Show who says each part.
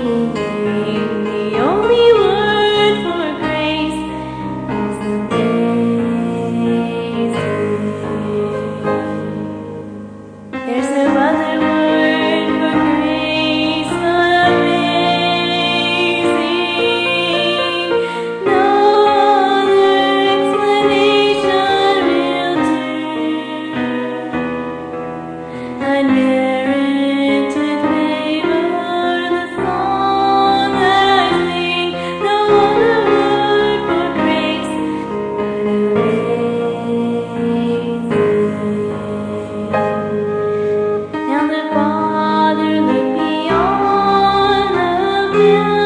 Speaker 1: The only word for grace is amazing. There's no other word for grace but amazing. No other explanation will do. Unmerited favor, the song that I sing. No other word for grace but amazing. Now the Father looked beyond the veil.